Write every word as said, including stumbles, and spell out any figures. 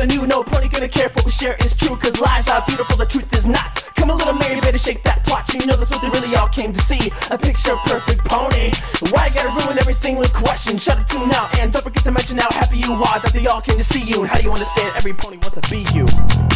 something new. No pony gonna care if what we share is true, cause lies are beautiful, the truth is not. Come a little Mary, better shake that plot. You know that's what they really all came to see, a picture perfect pony. Why you gotta ruin everything with questions? Shut it to now, and don't forget to mention how happy you are that they all came to see you. And how do you understand every pony wants to be you?